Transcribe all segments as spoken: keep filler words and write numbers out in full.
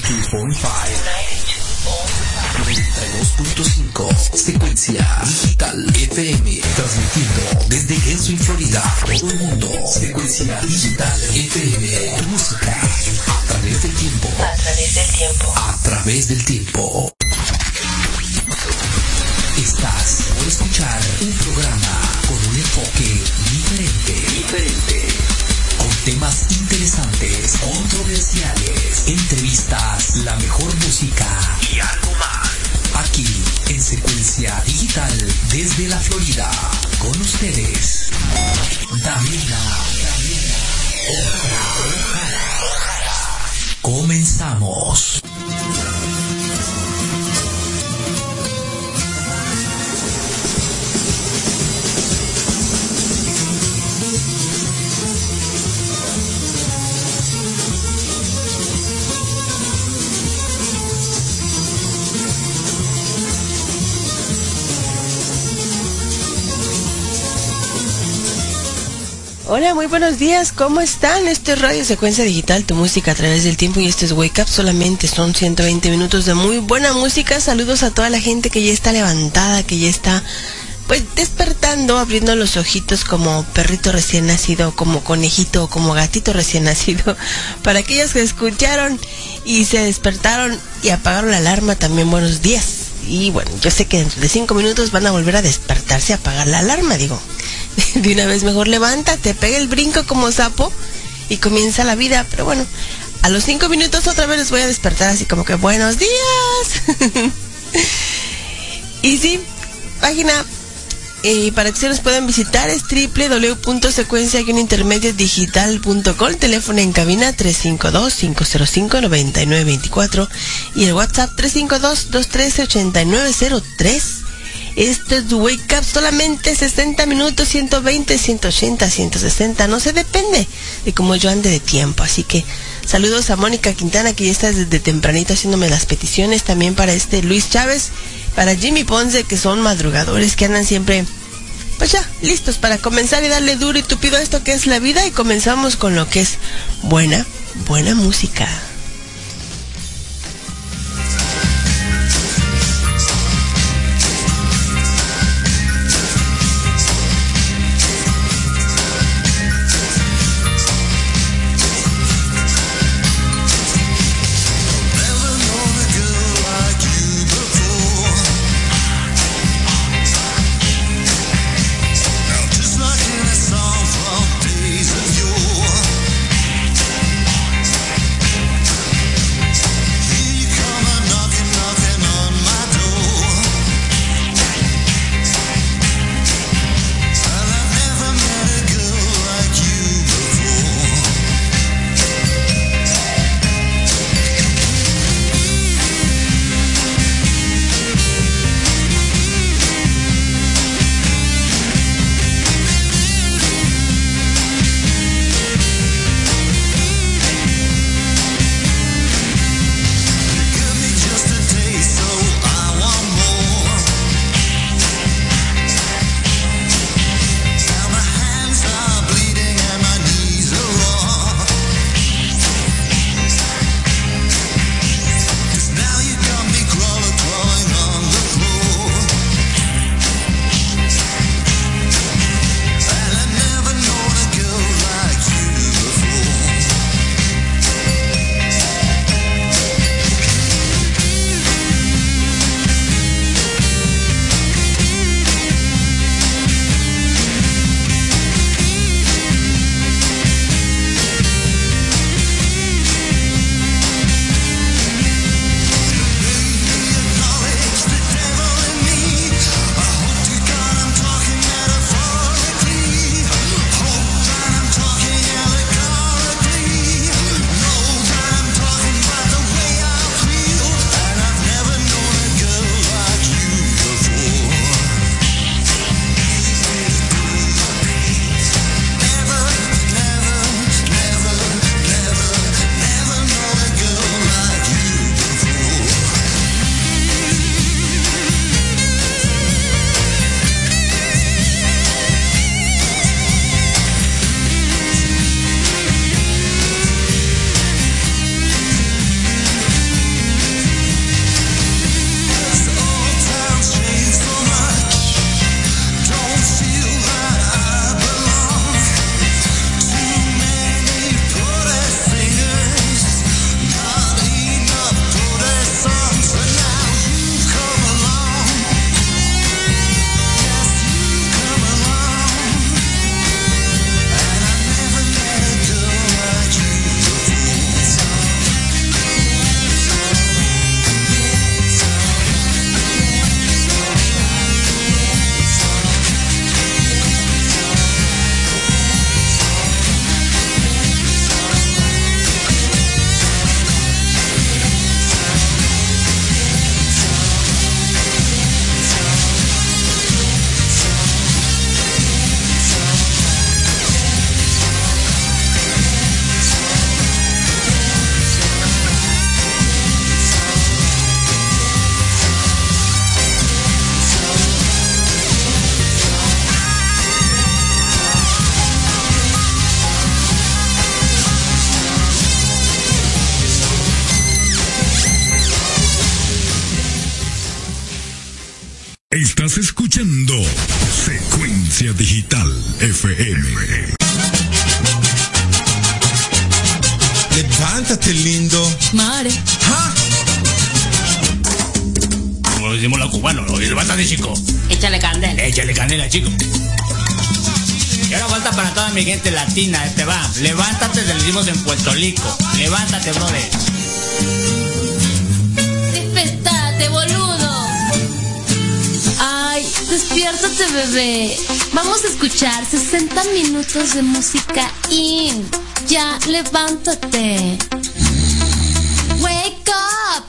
noventa y dos punto cinco Secuencia Digital F M, transmitiendo desde Gainesville, Florida, todo el mundo. Secuencia Digital F M, tu música a través del tiempo. A través del tiempo. A través del tiempo. Estás por escuchar un programa con un enfoque diferente. Diferente. Con temas interesantes, controversiales, entrevistas, la mejor música y algo más. Aquí en Secuencia Digital desde la Florida. Con ustedes, Damiana. Ojara, Ojara, Ojara. Comenzamos. Hola, muy buenos días, ¿cómo están? Esto es Radio Secuencia Digital, tu música a través del tiempo, y esto es Wake Up. Solamente son ciento veinte minutos de muy buena música. Saludos a toda la gente que ya está levantada, que ya está pues despertando, abriendo los ojitos como perrito recién nacido, como conejito, como gatito recién nacido. Para aquellos que escucharon y se despertaron y apagaron la alarma, también buenos días. Y bueno, yo sé que dentro de cinco minutos van a volver a despertarse, a apagar la alarma, digo. De una vez mejor levántate, pega el brinco como sapo y comienza la vida. Pero bueno, a los cinco minutos otra vez les voy a despertar así como que buenos días. Y sí, página y para que se nos puedan visitar es doble u doble u doble u punto secuencia intermedio digital punto com, teléfono en cabina tres cinco dos, cinco cero cinco, nueve nueve dos cuatro y el WhatsApp tres cinco dos, dos uno tres, ocho nueve cero tres. Esto es Wake Up, solamente sesenta minutos, ciento veinte, ciento ochenta, ciento sesenta, no sé, depende de cómo yo ande de tiempo. Así que saludos a Mónica Quintana, que ya está desde tempranito haciéndome las peticiones, también para este Luis Chávez, para Jimmy Ponce, que son madrugadores, que andan siempre pues ya listos para comenzar y darle duro y tupido a esto que es la vida. Y comenzamos con lo que es buena, buena música. Days of yore. Estás escuchando Secuencia Digital F M. Levántate, lindo. Madre. ¿Ah? Como decimos los cubanos, levántate, chico. Échale candela. Échale candela, chico. Y ahora falta para toda mi gente latina, este va. Levántate, te lo decimos en Puerto Rico. Levántate, brother. Despertate, boludo. Ay, despiértate, bebé. Vamos a escuchar sesenta minutos de música in. Ya, levántate. Wake up.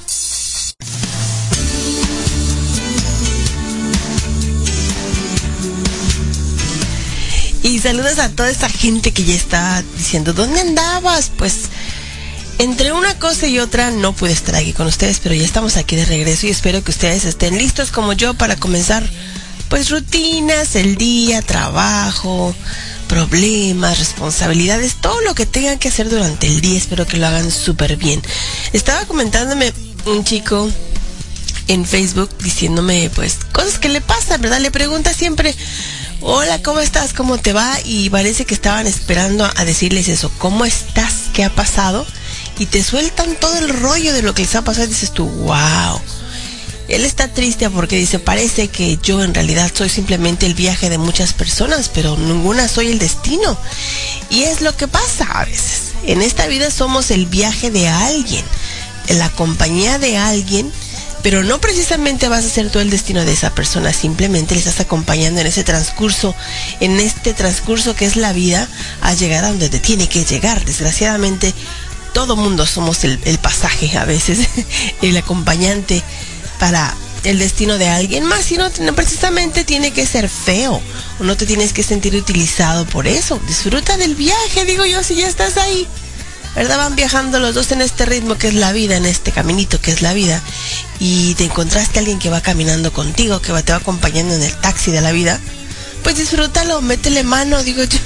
Y saludos a toda esa gente que ya está diciendo, ¿dónde andabas? Pues entre una cosa y otra no pude estar aquí con ustedes, pero ya estamos aquí de regreso y espero que ustedes estén listos como yo para comenzar pues rutinas, el día, trabajo, problemas, responsabilidades, todo lo que tengan que hacer durante el día. Espero que lo hagan súper bien. Estaba comentándome un chico en Facebook diciéndome pues cosas que le pasan, ¿verdad? Le pregunta siempre, hola, ¿cómo estás? ¿Cómo te va? Y parece que estaban esperando a decirles eso, ¿cómo estás? ¿Qué ha pasado? Y te sueltan todo el rollo de lo que les ha pasado y dices tú, wow. Él está triste porque dice, parece que yo en realidad soy simplemente el viaje de muchas personas, pero ninguna soy el destino. Y es lo que pasa a veces. En esta vida somos el viaje de alguien, la compañía de alguien, pero no precisamente vas a ser tú el destino de esa persona, simplemente le estás acompañando en ese transcurso, en este transcurso que es la vida, a llegar a donde te tiene que llegar. Desgraciadamente, todo mundo somos el, el pasaje a veces, el acompañante para el destino de alguien más, y no, no precisamente tiene que ser feo, o no te tienes que sentir utilizado por eso. Disfruta del viaje, digo yo, si ya estás ahí, ¿verdad? Van viajando los dos en este ritmo que es la vida, en este caminito que es la vida, y te encontraste a alguien que va caminando contigo, que va, te va acompañando en el taxi de la vida, pues disfrútalo, métele mano, digo yo.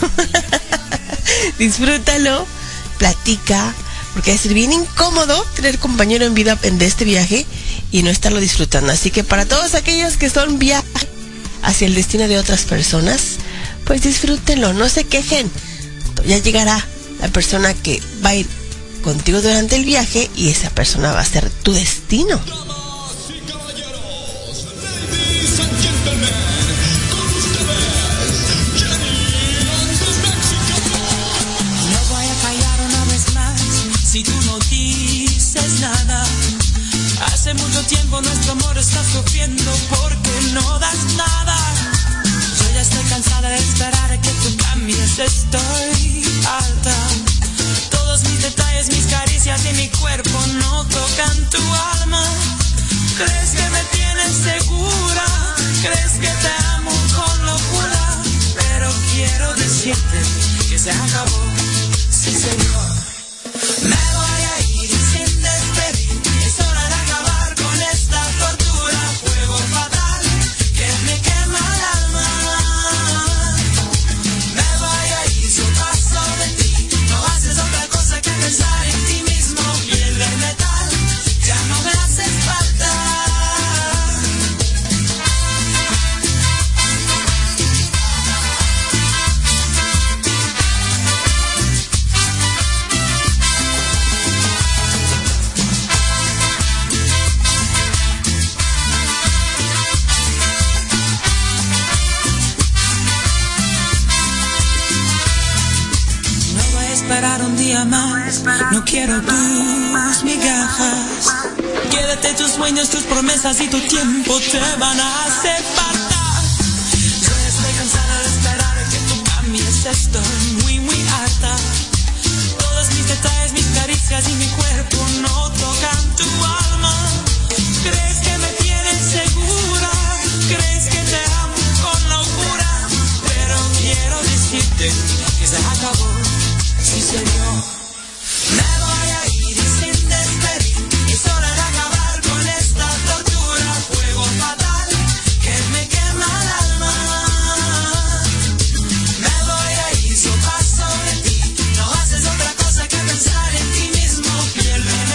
Disfrútalo, platica, porque es bien incómodo tener compañero en vida en de este viaje y no estarlo disfrutando. Así que para todos aquellos que son viaje hacia el destino de otras personas, pues disfrútenlo, no se quejen. Ya llegará la persona que va a ir contigo durante el viaje y esa persona va a ser tu destino. No voy a callar una vez más si tú no dices nada. Hace mucho tiempo nuestro amor está sufriendo porque no das nada. Yo ya estoy cansada de esperar a que tú cambies, estoy harta. Todos mis detalles, mis caricias y mi cuerpo no tocan tu alma. ¿Crees que me tienes segura? ¿Crees que te amo con locura? Pero quiero decirte que se acabó, sí señor. Me voy a ir sin despedir, es hora de acabar con esta tortura, fuego fatal que me quema el alma. Me voy a ir, yo paso de ti, no haces otra cosa que pensar en ti mismo, piel de metal, ya no me haces falta. Esperar un día más, no quiero tus migajas. Quédate tus sueños, tus promesas y tu tiempo te van a hacer falta. Yo estoy cansada de esperar a que tú cambies, estoy muy muy harta. Todos mis detalles, mis caricias y mi cuerpo no tocan tu alma. ¿Crees que me tienes segura? ¿Crees que te amo con locura? Pero quiero decirte que se acabó. Sí, señor. Me voy a ir sin despedir, es hora de acabar con esta tortura, fuego fatal que me quema el alma. Me voy a ir, yo paso de ti, no haces otra cosa que pensar en ti mismo, piel de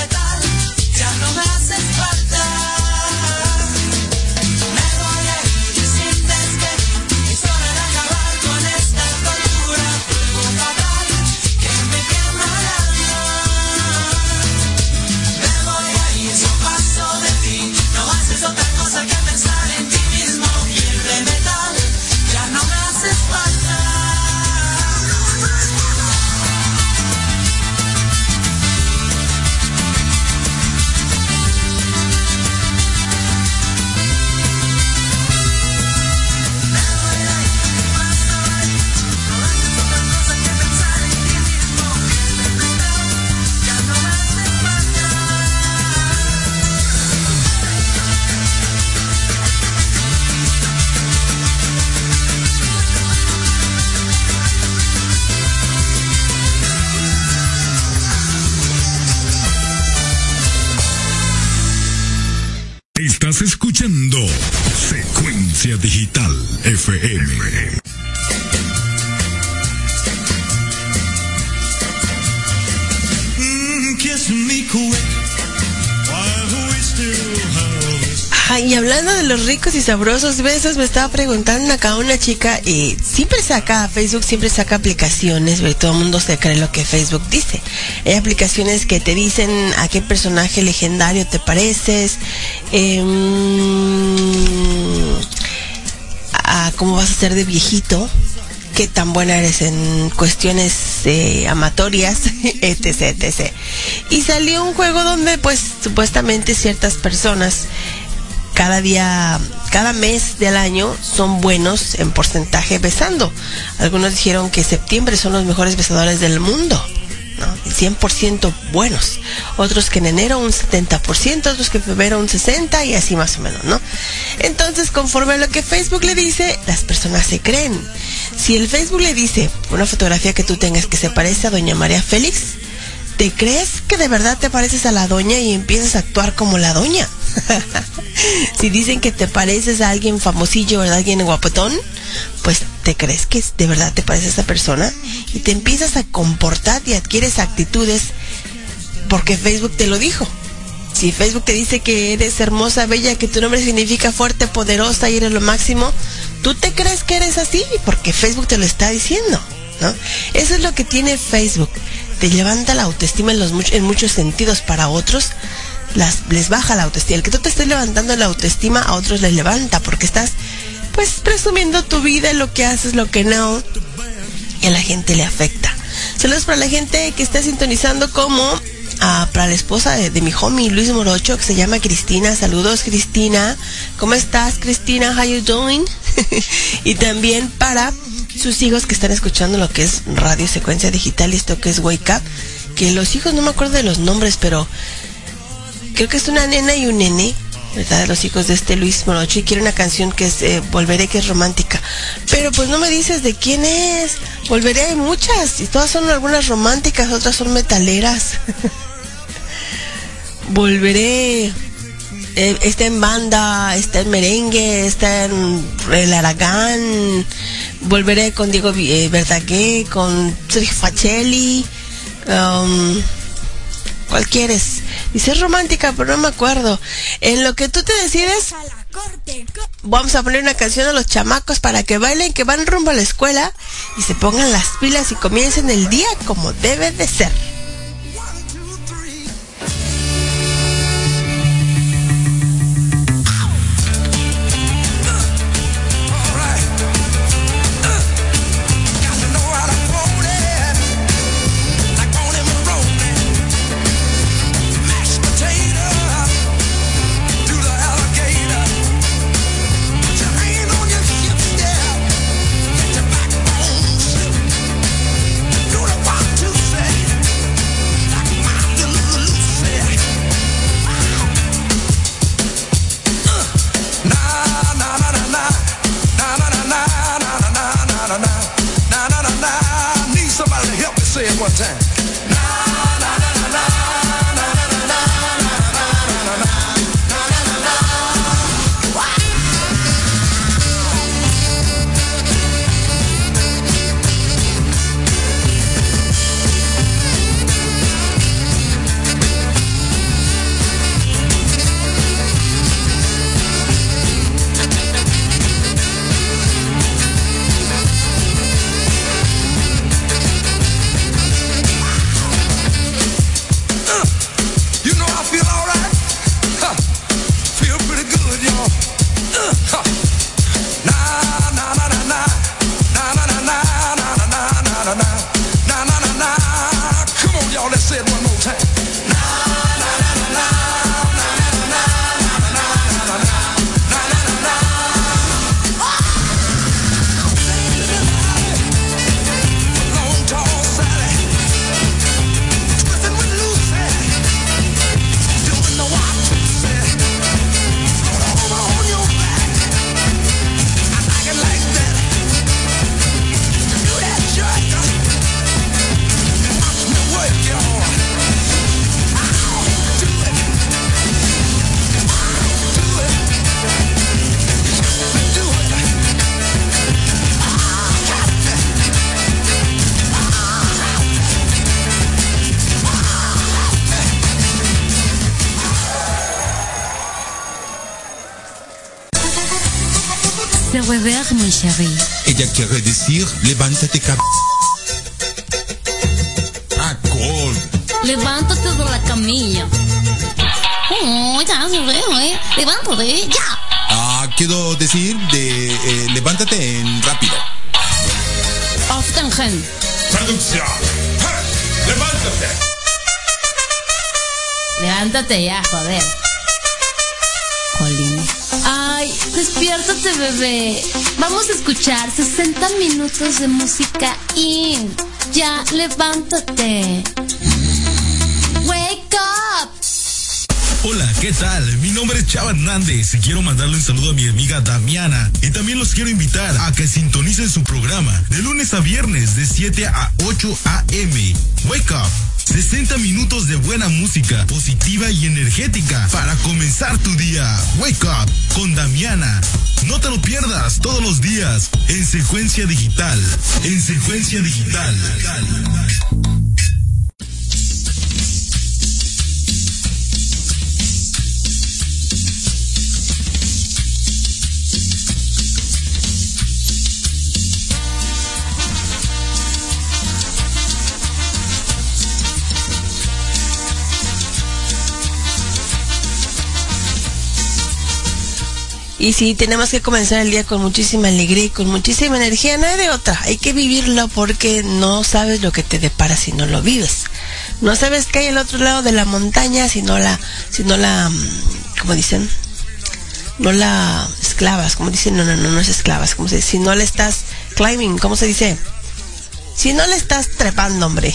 Estás escuchando Secuencia Digital F M. Y hablando de los ricos y sabrosos besos, me estaba preguntando acá una chica, y siempre saca, Facebook siempre saca aplicaciones, y todo el mundo se cree lo que Facebook dice. Hay aplicaciones que te dicen a qué personaje legendario te pareces, eh, a cómo vas a ser de viejito, qué tan buena eres en cuestiones eh, amatorias, etc, etcétera. Y salió un juego donde pues supuestamente ciertas personas cada día, cada mes del año son buenos en porcentaje besando. Algunos dijeron que septiembre son los mejores besadores del mundo, ¿no? cien por ciento buenos. Otros que en enero un setenta por ciento, otros que en febrero un sesenta por ciento y así más o menos, ¿no? Entonces, conforme a lo que Facebook le dice, las personas se creen. Si el Facebook le dice una fotografía que tú tengas que se parece a doña María Félix, ¿te crees que de verdad te pareces a la doña y empiezas a actuar como la doña? Si dicen que te pareces a alguien famosillo, ¿verdad? Alguien guapetón, pues te crees que de verdad te pareces a esa persona y te empiezas a comportar y adquieres actitudes porque Facebook te lo dijo. Si Facebook te dice que eres hermosa, bella, que tu nombre significa fuerte, poderosa y eres lo máximo, tú te crees que eres así porque Facebook te lo está diciendo, ¿no? Eso es lo que tiene Facebook. Te levanta la autoestima en, los, en muchos sentidos. Para otros las, les baja la autoestima. El que tú te estés levantando la autoestima, a otros les levanta porque estás pues presumiendo tu vida, lo que haces, lo que no, y a la gente le afecta. Saludos para la gente que está sintonizando, como uh, para la esposa de, de mi homie Luis Morocho, que se llama Cristina. Saludos, Cristina. ¿Cómo estás, Cristina? How you doing? Y también para sus hijos que están escuchando lo que es Radio Secuencia Digital y esto que es Wake Up, que los hijos no me acuerdo de los nombres, pero creo que es una nena y un nene, ¿verdad? Los hijos de este Luis Morocho, y quiere una canción que es eh, Volveré, que es romántica. Pero pues no me dices de quién es. Volveré hay muchas, y todas son algunas románticas, otras son metaleras. Volveré eh, está en banda, está en merengue, está en el Aragán. Volveré con Diego eh, Verdaguer, con Sergio Facelli. Um, ¿Cuál quieres? Dice romántica, pero no me acuerdo. En lo que tú te decides, vamos a poner una canción a los chamacos para que bailen, que van rumbo a la escuela y se pongan las pilas y comiencen el día como debe de ser. One time. Se rever, mon chéri. Ella quiere decir, levántate, cab... Ah, cool. Levántate de la camilla. Oh, ya se ve, eh. Levántate, ya. Ah, quiero decir de eh, levántate en rápido. Aufstehen. Traducción. ¡Ja! ¡Levántate! Levántate ya, joder. Jolín. Ay, despiértate, bebé. Vamos a escuchar sesenta minutos de música in. Ya, levántate. Wake up. Hola, ¿qué tal? Mi nombre es Chava Hernández y quiero mandarle un saludo a mi amiga Damiana. Y también los quiero invitar a que sintonicen su programa de lunes a viernes de siete a ocho a eme. Wake Up. sesenta minutos de buena música, positiva y energética para comenzar tu día. Wake Up con Damiana. No te lo pierdas todos los días en Secuencia Digital. En Secuencia Digital. Y sí, tenemos que comenzar el día con muchísima alegría y con muchísima energía, no hay de otra. Hay que vivirlo porque no sabes lo que te depara si no lo vives. No sabes qué hay al otro lado de la montaña si no la, si no la, como dicen, no la esclavas, como dicen, no, no, no, no es esclavas, como se dice, si no le estás climbing, ¿cómo se dice? Si no le estás trepando, hombre.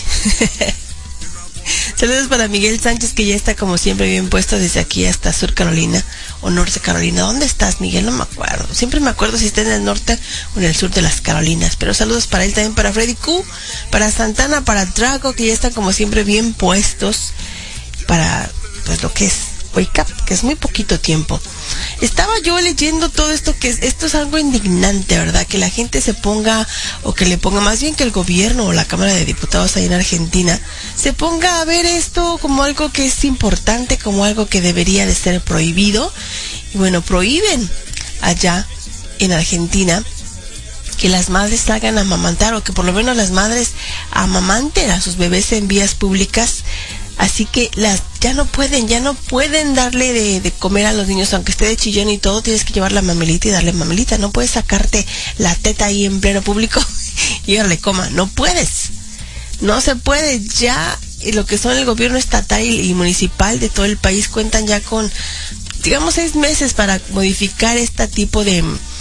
Saludos para Miguel Sánchez, que ya está como siempre bien puesto desde aquí hasta Sur Carolina o Norte Carolina. ¿Dónde estás, Miguel? No me acuerdo. Siempre me acuerdo si está en el norte o en el sur de las Carolinas. Pero saludos para él, también para Freddy Q, para Santana, para Drago, que ya están como siempre bien puestos para pues lo que es Wake Up, que es muy poquito tiempo. Estaba yo leyendo todo esto, que es, esto es algo indignante, ¿verdad? Que la gente se ponga, o que le ponga, más bien que el gobierno o la Cámara de Diputados ahí en Argentina, se ponga a ver esto como algo que es importante, como algo que debería de ser prohibido. Y bueno, prohíben allá en Argentina que las madres salgan a amamantar, o que por lo menos las madres amamanten a sus bebés en vías públicas. Así que las ya no pueden, ya no pueden darle de, de comer a los niños, aunque esté de chillón y todo, tienes que llevar la mamelita y darle mamelita. No puedes sacarte la teta ahí en pleno público y darle coma. No puedes. No se puede. Ya lo que son el gobierno estatal y, y municipal de todo el país cuentan ya con, digamos, seis meses para modificar este tipo de...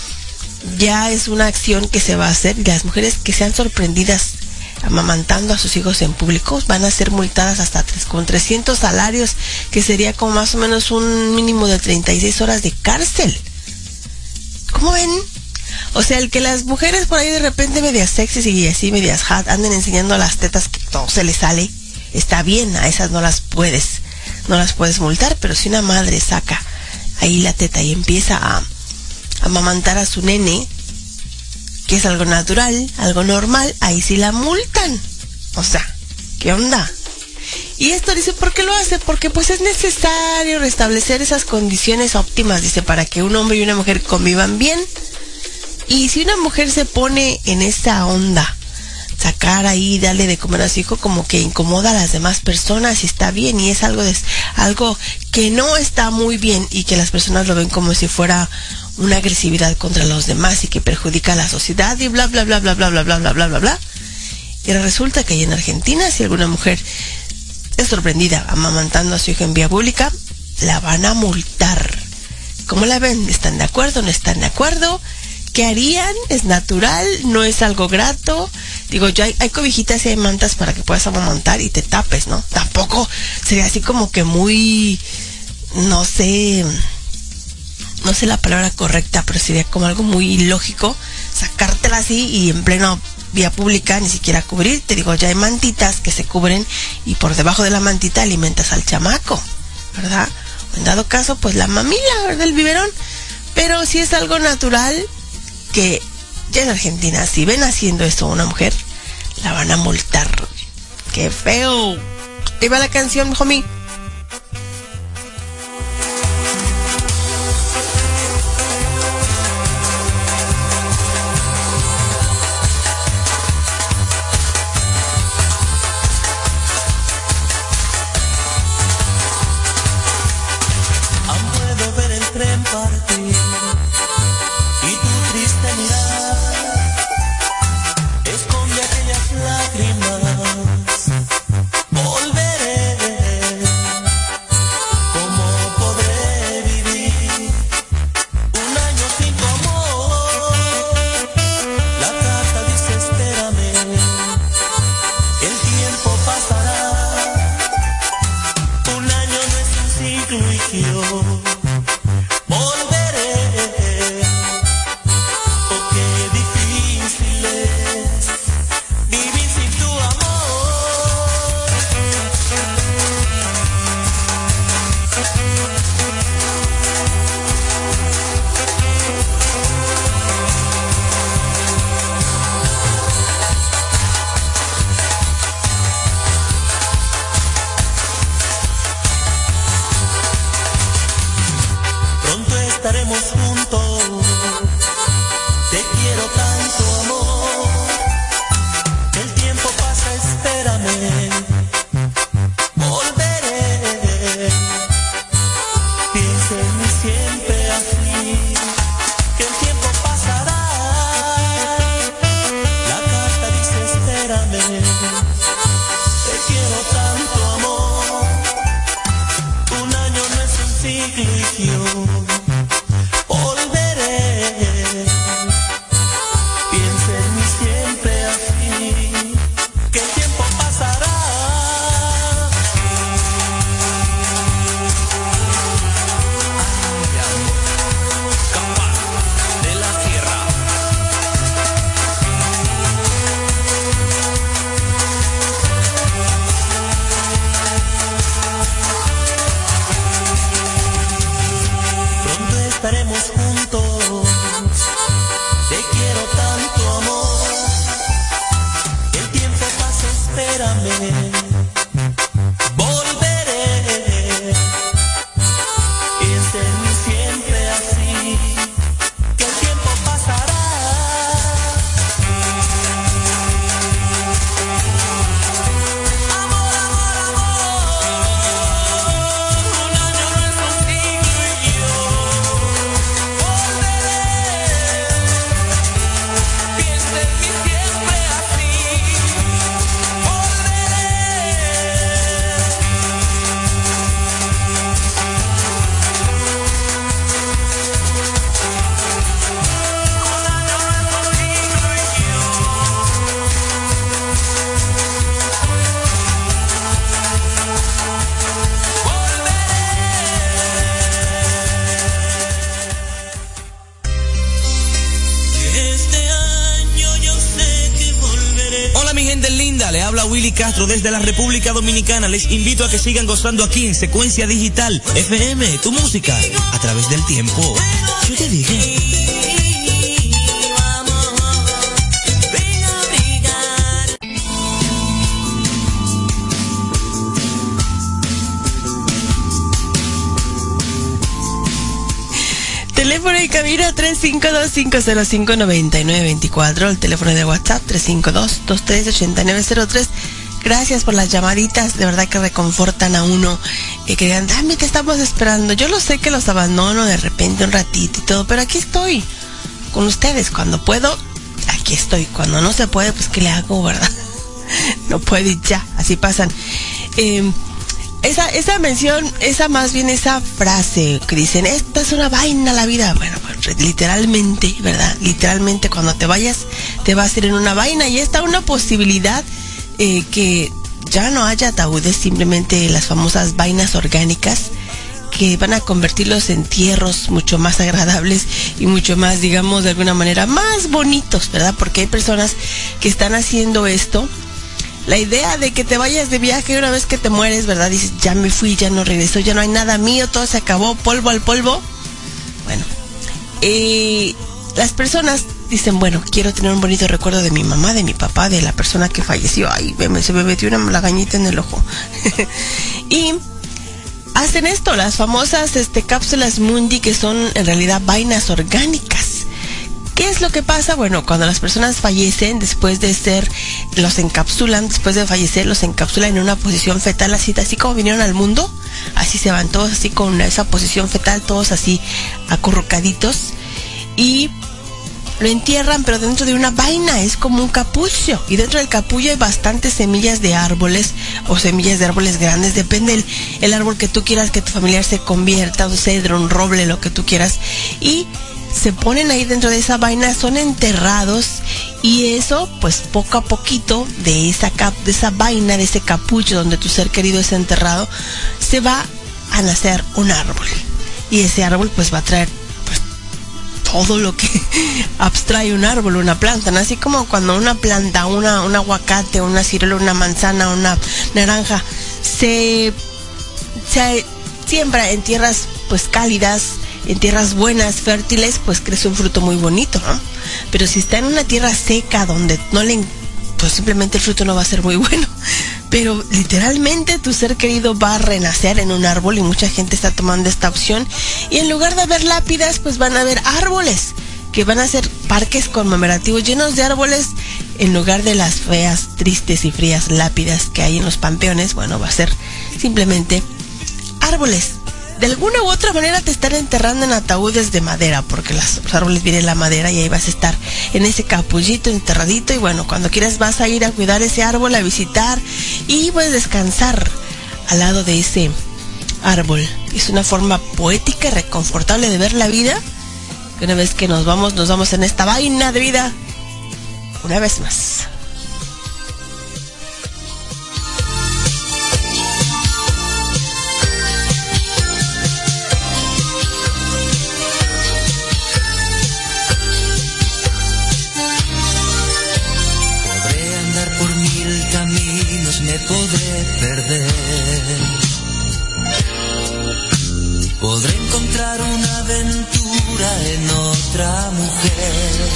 Ya es una acción que se va a hacer, y las mujeres que sean sorprendidas amamantando a sus hijos en público van a ser multadas hasta tres, con trescientos salarios, que sería como más o menos un mínimo de treinta y seis horas de cárcel. ¿Cómo ven? O sea, el que las mujeres por ahí de repente medias sexys y así medias hot anden enseñando las tetas que todo se les sale, está bien, a esas no las puedes, no las puedes multar, pero si una madre saca ahí la teta y empieza a amamantar a su nene, que es algo natural, algo normal, ahí sí la multan. O sea, ¿qué onda? Y esto dice, ¿por qué lo hace? Porque pues es necesario restablecer esas condiciones óptimas, dice, para que un hombre y una mujer convivan bien. Y si una mujer se pone en esa onda, sacar ahí, darle de comer a su hijo, como que incomoda a las demás personas, y está bien, y es algo de, algo que no está muy bien, y que las personas lo ven como si fuera una agresividad contra los demás y que perjudica a la sociedad y bla bla bla bla bla bla bla bla bla bla bla. Y resulta que ahí en Argentina, si alguna mujer es sorprendida amamantando a su hijo en vía pública, la van a multar. ¿Cómo la ven? ¿Están de acuerdo? ¿No están de acuerdo? ¿Qué harían? ¿Es natural? ¿No es algo grato? Digo, yo hay, hay cobijitas y hay mantas para que puedas amamantar y te tapes, ¿no? Tampoco sería así como que muy, no sé, no sé la palabra correcta, pero sería como algo muy ilógico sacártela así y en pleno vía pública ni siquiera cubrirte. Digo, ya hay mantitas que se cubren y por debajo de la mantita alimentas al chamaco, ¿verdad? O en dado caso, pues la mamila, ¿verdad? El biberón. Pero si es algo natural, que ya en Argentina, si ven haciendo esto a una mujer, la van a multar. ¡Qué feo! Ahí va la canción, homie. creen partir y tu triste mirada esconde aquellas lágrimas. Volveré, ¿cómo podré vivir un año sin tu amor? La carta dice espérame, el tiempo pasará. Un año no es un ciclo y yo volveré. Oh, qué difícil es vivir sin tu amor. Pronto estaremos juntos, te quiero tanto amor. El tiempo pasa, espérame, volveré. Piensa en mí siempre así, que el tiempo pasará. La carta dice espérame, te quiero tanto amor. Un año no es un siglo y yo volveré. Piensa en mí siempre así, que el tiempo pasará. Ay, amor, capaz de la tierra. Pronto estaremos juntos, te quiero tanto amor. El tiempo pasa, espérame, volveré. Piensa en mí siempre así, que el tiempo pasará. Amor, amor, amor, un año no es un siglo y yo volveré. Piensa en mí siempre así, volveré. Un año no es un siglo y yo este año yo sé que volveré. Hola mi gente linda, le habla Willy Castro desde la República Dominicana. Les invito a que sigan gozando aquí en Secuencia Digital F M, tu música a través del tiempo. Yo te dije. Teléfono y cabina tres cinco dos, cinco cero cinco, nueve nueve dos cuatro. El teléfono de WhatsApp tres cinco dos, dos tres ocho nueve cero tres. Gracias por las llamaditas, de verdad que reconfortan a uno. Y que digan, Dami, te estamos esperando. Yo lo sé que los abandono de repente un ratito y todo, pero aquí estoy con ustedes. Cuando puedo, aquí estoy. Cuando no se puede, pues ¿qué le hago, verdad? No puedo y ya, así pasan. Eh, esa, esa mención, esa más bien esa frase que dicen, esta es una vaina la vida. Bueno, pues literalmente, ¿verdad? Literalmente cuando te vayas, te vas a ir en una vaina. Y está una posibilidad eh, que ya no haya ataúdes, simplemente las famosas vainas orgánicas, que van a convertir los entierros mucho más agradables y mucho más, digamos, de alguna manera, más bonitos, ¿verdad? Porque hay personas que están haciendo esto. La idea de que te vayas de viaje una vez que te mueres, ¿verdad? Dices, ya me fui, ya no regreso, ya no hay nada mío, todo se acabó, polvo al polvo. Bueno, eh, las personas dicen, bueno, quiero tener un bonito recuerdo de mi mamá, de mi papá, de la persona que falleció. Ay, me, se me metió una lagañita en el ojo. Y hacen esto, las famosas este, cápsulas Mundi, que son en realidad vainas orgánicas. ¿Qué es lo que pasa? Bueno, cuando las personas fallecen, después de ser, los encapsulan, después de fallecer, los encapsulan en una posición fetal, así, así como vinieron al mundo, así se van todos así con esa posición fetal, todos así acurrucaditos, y lo entierran, pero dentro de una vaina, es como un capullo, y dentro del capullo hay bastantes semillas de árboles, o semillas de árboles grandes, depende el, el árbol que tú quieras que tu familiar se convierta, un cedro, un roble, lo que tú quieras, y se ponen ahí dentro de esa vaina, son enterrados, y eso, pues poco a poquito, de esa cap, de esa vaina, de ese capullo donde tu ser querido es enterrado, se va a nacer un árbol, y ese árbol pues va a traer pues todo lo que abstrae un árbol, una planta, ¿no? Así como cuando una planta, una, un aguacate, una ciruela, una manzana, una naranja, se, se siembra en tierras pues cálidas, en tierras buenas, fértiles, pues crece un fruto muy bonito, ¿no? Pero si está en una tierra seca donde no le, pues simplemente el fruto no va a ser muy bueno. Pero literalmente tu ser querido va a renacer en un árbol, y mucha gente está tomando esta opción, y en lugar de haber lápidas, pues van a haber árboles, que van a ser parques conmemorativos llenos de árboles, en lugar de las feas, tristes y frías lápidas que hay en los panteones. Bueno, va a ser simplemente árboles. De alguna u otra manera te están enterrando en ataúdes de madera, porque las, los árboles vienen la madera, y ahí vas a estar en ese capullito enterradito, y bueno, cuando quieras vas a ir a cuidar ese árbol, a visitar, y puedes descansar al lado de ese árbol. Es una forma poética y reconfortable de ver la vida, que una vez que nos vamos, nos vamos en esta vaina de vida una vez más. Me podré perder, podré encontrar una aventura en otra mujer,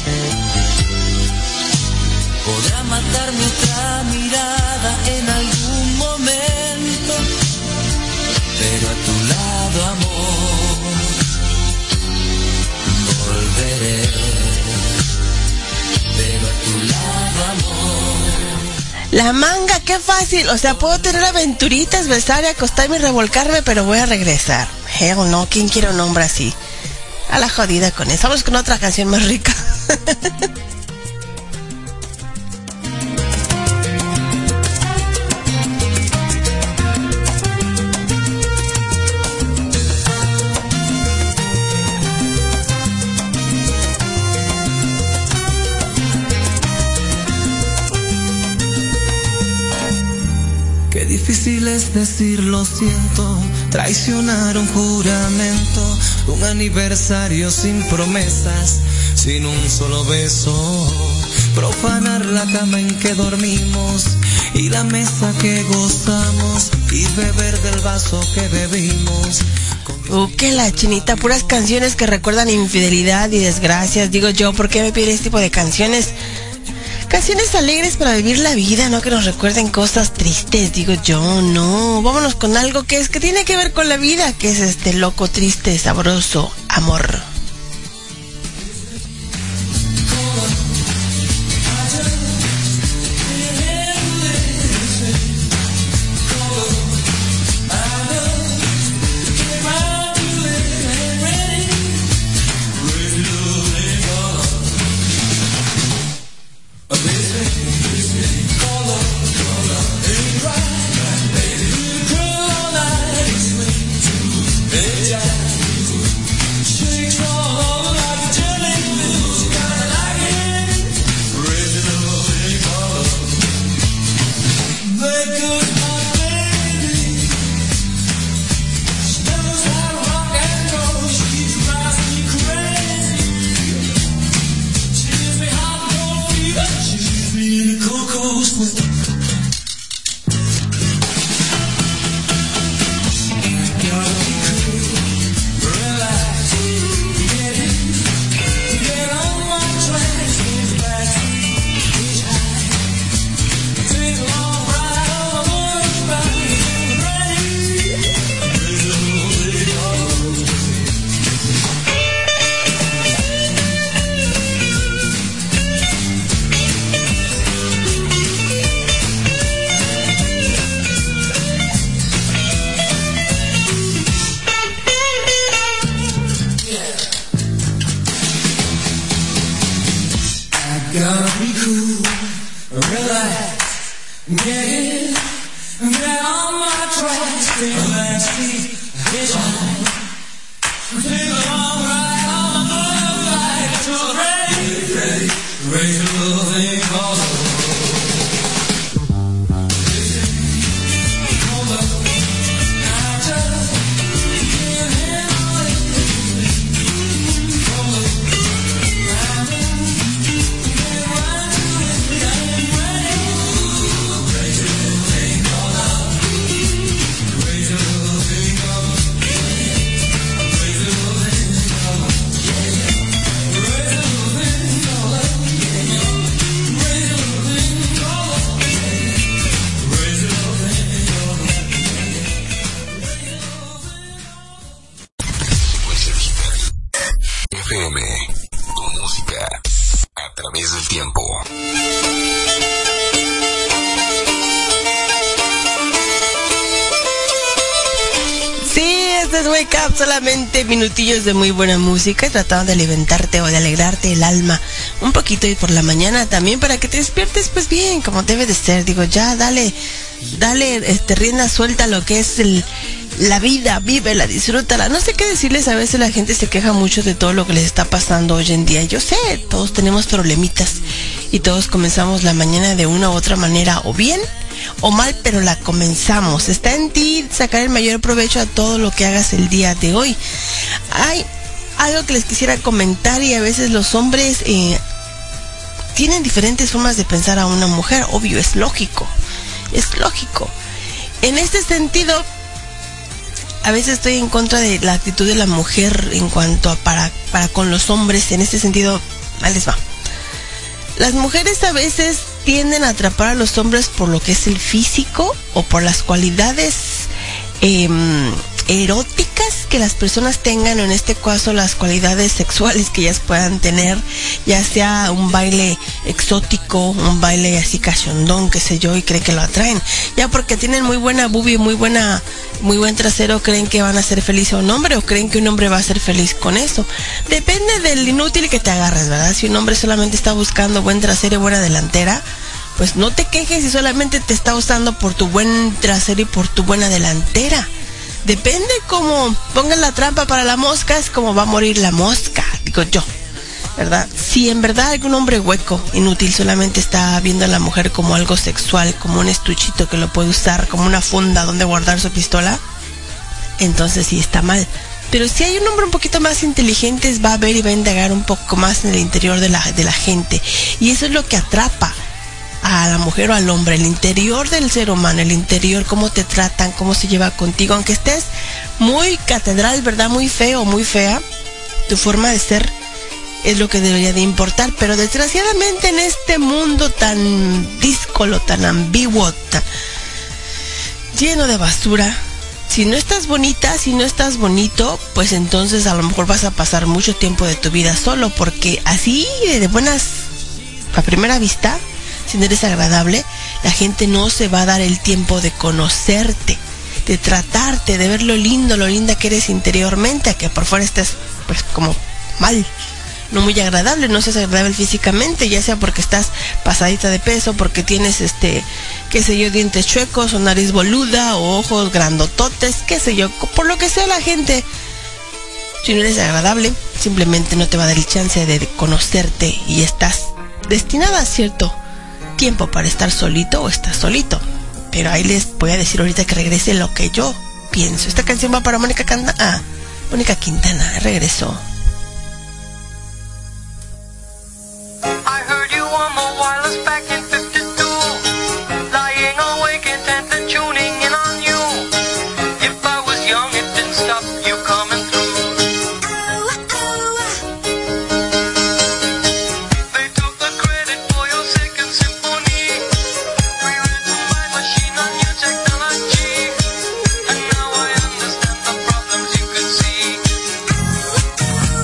podrá matarme otra mirada en algún momento, pero a tu lado, amor, volveré, pero a tu lado, amor. La manga, qué fácil. O sea, puedo tener aventuritas, besar y acostarme y revolcarme, pero voy a regresar. Hell no, ¿quién quiere un hombre así? A la jodida con eso. Vamos con otra canción más rica. Difícil es decir lo siento, traicionar un juramento, un aniversario sin promesas, sin un solo beso, profanar la cama en que dormimos y la mesa que gozamos y beber del vaso que bebimos. Uh, que la chinita, puras canciones que recuerdan infidelidad y desgracias. Digo yo, ¿por qué me pide este tipo de canciones? Canciones alegres para vivir la vida, no que nos recuerden cosas tristes, digo yo, no. Vámonos con algo que es que tiene que ver con la vida, que es este loco, triste, sabroso amor. Gotta be cool, relax, get it, get on my tracks, take a last seat, hitchhike, take a long ride on the moonlight, so ready, ready, raise a little thing called F M, tu música a través del tiempo. Sí, este es Wake Up, solamente minutillos de muy buena música, tratando de alimentarte o de alegrarte el alma un poquito y por la mañana también para que te despiertes pues bien, como debe de ser. Digo, ya dale, dale este, rienda suelta a lo que es el la vida, vívela, disfrútala. No sé qué decirles, a veces la gente se queja mucho de todo lo que les está pasando hoy en día. Yo sé, todos tenemos problemitas y todos comenzamos la mañana de una u otra manera, o bien o mal, pero la comenzamos. Está en ti sacar el mayor provecho a todo lo que hagas el día de hoy. Hay algo que les quisiera comentar, y a veces los hombres eh, tienen diferentes formas de pensar a una mujer. Obvio, es lógico, es lógico. En este sentido, a veces estoy en contra de la actitud de la mujer en cuanto a para, para con los hombres. En este sentido, ahí les va. Las mujeres a veces tienden a atrapar a los hombres por lo que es el físico o por las cualidades eh, eróticas que las personas tengan, o en este caso las cualidades sexuales que ellas puedan tener, ya sea un baile exótico, un baile así cachondón, qué sé yo, y creen que lo atraen. Ya porque tienen muy buena boobie, muy buena, muy buen trasero, creen que van a ser feliz a un hombre, o creen que un hombre va a ser feliz con eso. Depende del inútil que te agarres, ¿verdad? Si un hombre solamente está buscando buen trasero y buena delantera, pues no te quejes si solamente te está usando por tu buen trasero y por tu buena delantera. Depende cómo pongan la trampa para la mosca, es como va a morir la mosca, digo yo, ¿verdad? Si en verdad algún hombre hueco, inútil, solamente está viendo a la mujer como algo sexual, como un estuchito que lo puede usar, como una funda donde guardar su pistola, entonces sí está mal. Pero si hay un hombre un poquito más inteligente, va a ver y va a indagar un poco más en el interior de la, de la gente. Y eso es lo que atrapa a la mujer o al hombre, el interior del ser humano, el interior, cómo te tratan, cómo se lleva contigo. Aunque estés muy catedral, ¿verdad? Muy feo, muy fea, tu forma de ser es lo que debería de importar. Pero desgraciadamente en este mundo tan díscolo, tan ambiguo, tan lleno de basura, si no estás bonita, si no estás bonito, pues entonces a lo mejor vas a pasar mucho tiempo de tu vida solo, porque así de buenas a primera vista, si no eres agradable, la gente no se va a dar el tiempo de conocerte, de tratarte, de ver lo lindo, lo linda que eres interiormente, a que por fuera estés pues como mal, no muy agradable, no seas agradable físicamente, ya sea porque estás pasadita de peso, porque tienes este, qué sé yo, dientes chuecos, o nariz boluda, o ojos grandototes, qué sé yo, por lo que sea la gente. Si no eres agradable, simplemente no te va a dar el chance de conocerte, y estás destinada a cierto tiempo para estar solito o estar solito. Pero ahí les voy a decir ahorita que regrese lo que yo pienso. Esta canción va para Mónica Quintana. Ah, Mónica Quintana, regresó. I heard you on the wireless back in fifty-two, lying awake intently tuning in on you. If I was young, it didn't stop you coming through. They took the credit for your second symphony, rewritten by machine on new technology, and now I understand the problems you could see.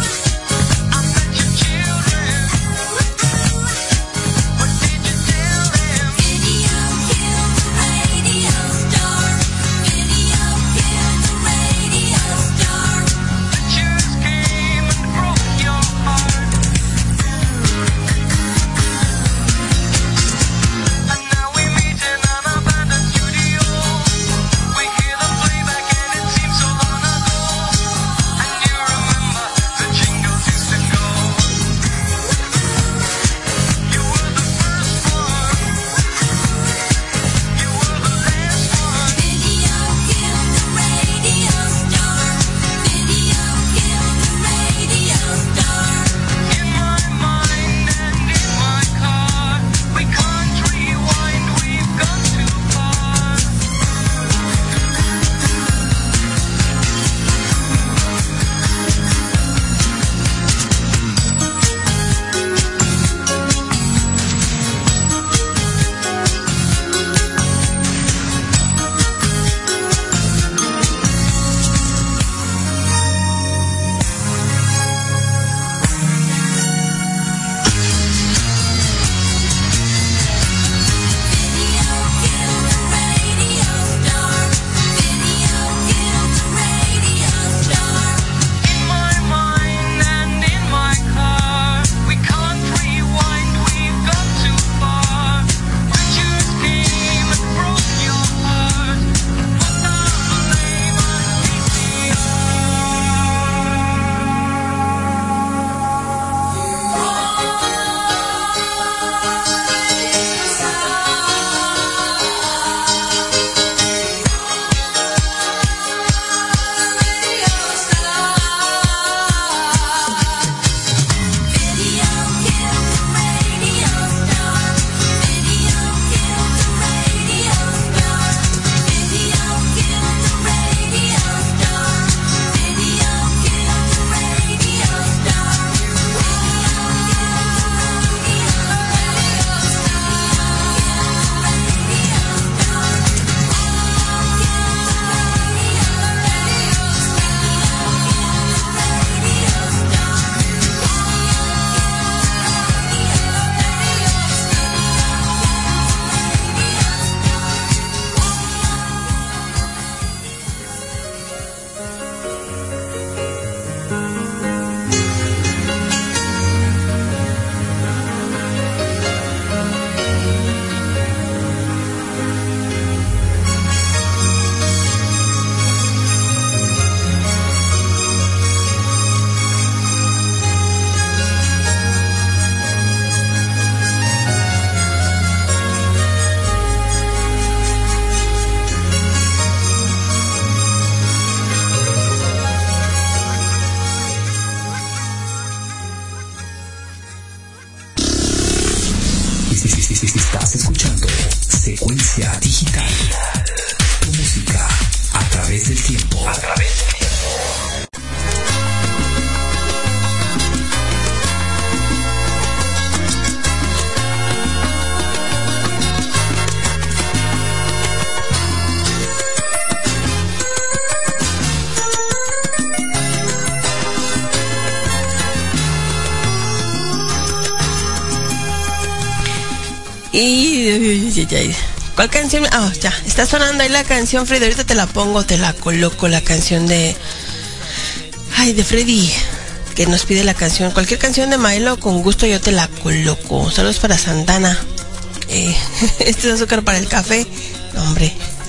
Y... ¿Cuál canción? Ah, oh, ya, está sonando ahí la canción, Freddy. Ahorita te la pongo, te la coloco, la canción de... Ay, de Freddy, que nos pide la canción. Cualquier canción de Maelo, con gusto yo te la coloco. Saludos para Santana. Eh, este es azúcar para el café. No, hombre.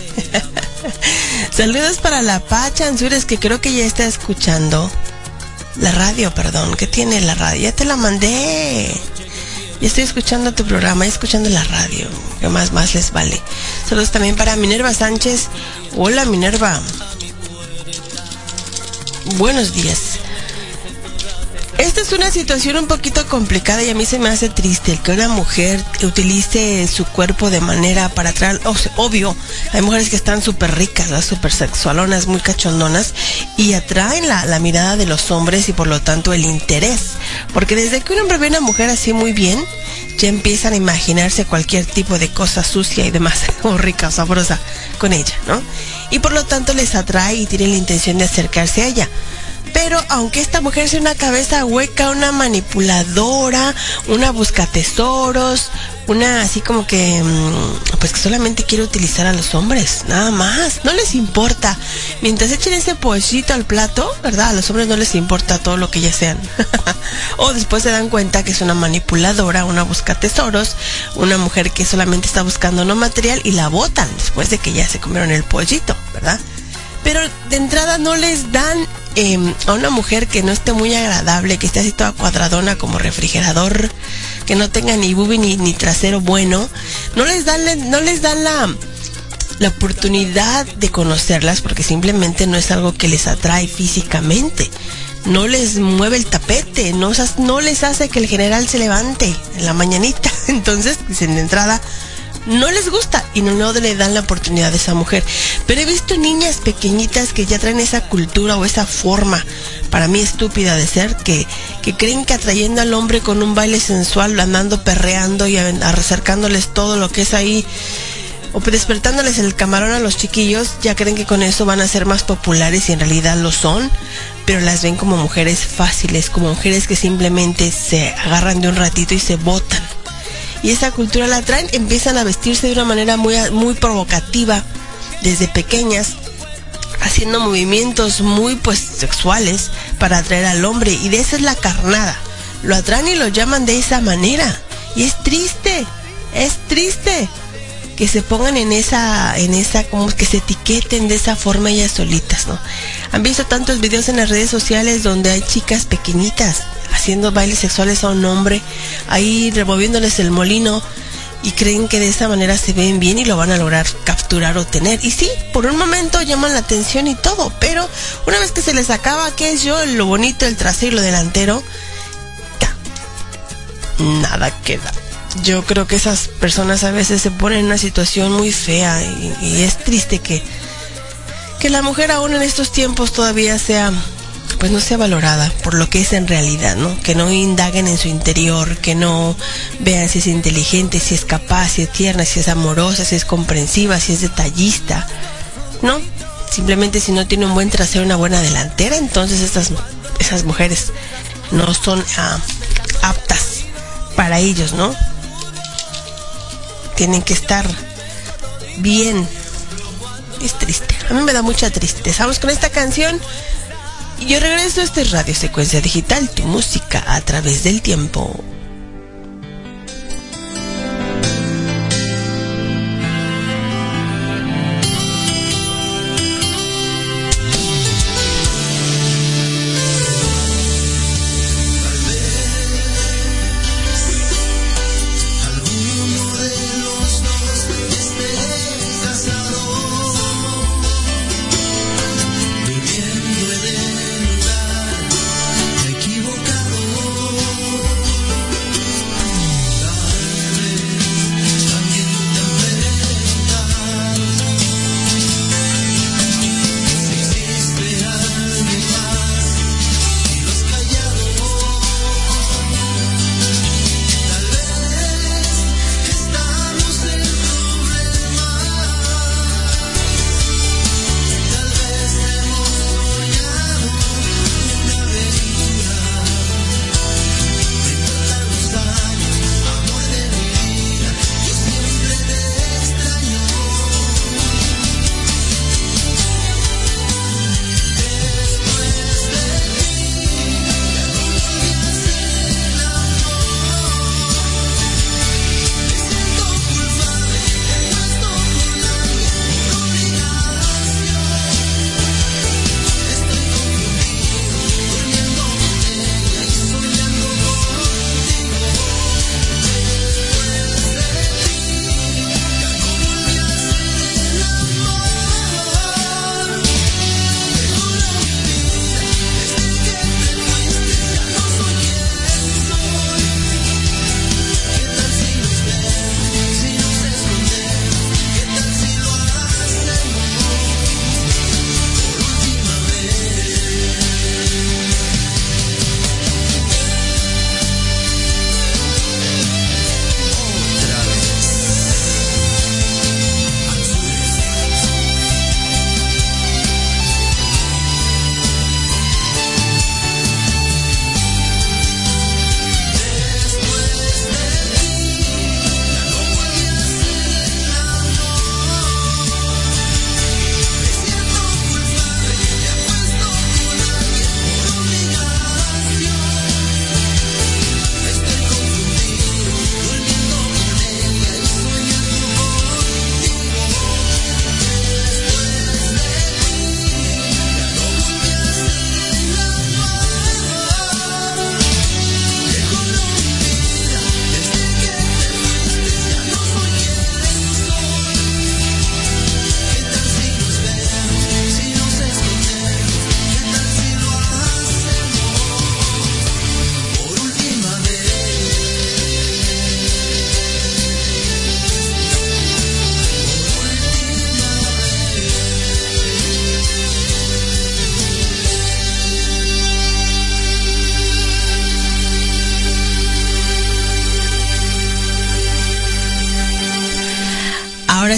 Saludos para la Pacha Ansures, que creo que ya está escuchando la radio, perdón. ¿Qué tiene la radio? Ya te la mandé. Ya estoy escuchando tu programa, escuchando la radio. ¿Qué más más les vale? Saludos también para Minerva Sánchez. Hola, Minerva. Buenos días. Esta es una situación un poquito complicada y a mí se me hace triste el que una mujer utilice su cuerpo de manera para atraer. O sea, obvio, hay mujeres que están súper ricas, súper sexualonas, muy cachondonas y atraen la, la mirada de los hombres y por lo tanto el interés. Porque desde que un hombre ve a una mujer así muy bien, ya empiezan a imaginarse cualquier tipo de cosa sucia y demás, o rica o sabrosa con ella, ¿no? Y por lo tanto les atrae y tienen la intención de acercarse a ella. Pero aunque esta mujer sea una cabeza hueca, una manipuladora, una buscatesoros, una así como que, pues que solamente quiere utilizar a los hombres, nada más, no les importa. Mientras echen ese pollito al plato, ¿verdad? A los hombres no les importa todo lo que ya sean. O después se dan cuenta que es una manipuladora, una buscatesoros, una mujer que solamente está buscando no material y la botan después de que ya se comieron el pollito, ¿verdad? Pero de entrada no les dan eh, a una mujer que no esté muy agradable, que esté así toda cuadradona como refrigerador, que no tenga ni bubi ni, ni trasero bueno, no les dan, no les dan la, la oportunidad de conocerlas porque simplemente no es algo que les atrae físicamente. No les mueve el tapete, no, no les hace que el general se levante en la mañanita. Entonces, dicen de entrada, no les gusta y no, no le dan la oportunidad a esa mujer. Pero he visto niñas pequeñitas que ya traen esa cultura o esa forma, para mí estúpida de ser, que, que creen que atrayendo al hombre con un baile sensual, andando perreando y acercándoles todo lo que es ahí, o despertándoles el camarón a los chiquillos, ya creen que con eso van a ser más populares y en realidad lo son, pero las ven como mujeres fáciles, como mujeres que simplemente se agarran de un ratito y se botan. Y esa cultura la traen, empiezan a vestirse de una manera muy, muy provocativa desde pequeñas, haciendo movimientos muy pues sexuales para atraer al hombre, y de esa es la carnada. Lo atraen y lo llaman de esa manera. Y es triste, es triste que se pongan en esa, en esa, como que se etiqueten de esa forma ellas solitas, ¿no? Han visto tantos videos en las redes sociales donde hay chicas pequeñitas haciendo bailes sexuales a un hombre, ahí removiéndoles el molino, y creen que de esa manera se ven bien y lo van a lograr capturar o tener. Y sí, por un momento llaman la atención y todo, pero una vez que se les acaba, ¿qué es yo? Lo bonito, el trasero y lo delantero, ya, nada queda. Yo creo que esas personas a veces se ponen en una situación muy fea y, y es triste que, que la mujer aún en estos tiempos todavía sea, pues no sea valorada por lo que es en realidad, ¿no? Que no indaguen en su interior, que no vean si es inteligente, si es capaz, si es tierna, si es amorosa, si es comprensiva, si es detallista, ¿no? Simplemente si no tiene un buen trasero, una buena delantera, entonces estas, esas mujeres no son uh, aptas para ellos, ¿no? Tienen que estar bien. Es triste, a mí me da mucha tristeza. Vamos con esta canción y yo regreso. Este es Radio Secuencia Digital, tu música a través del tiempo. Equivocado